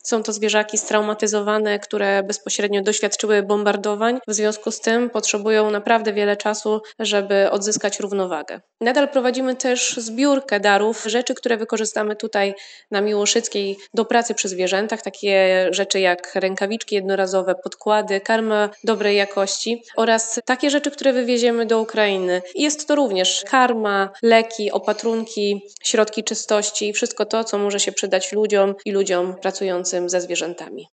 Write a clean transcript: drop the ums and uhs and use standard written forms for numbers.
Są to zwierzaki straumatyzowane, które bezpośrednio doświadczyły bombardowań, w związku z tym potrzebują naprawdę wiele czasu, żeby odzyskać równowagę. Nadal prowadzimy też zbiórkę darów, rzeczy, które wykorzystamy tutaj na Miłoszyckiej do pracy przy zwierzętach, takie rzeczy jak rękawiczki jednorazowe, podkłady, karma dobrej jakości oraz takie rzeczy, które wywieziemy do Ukrainy. I jest to również karma, leki, opatrunki, środki czystości i wszystko to, co może się przydać ludziom i ludziom pracującym ze zwierzętami.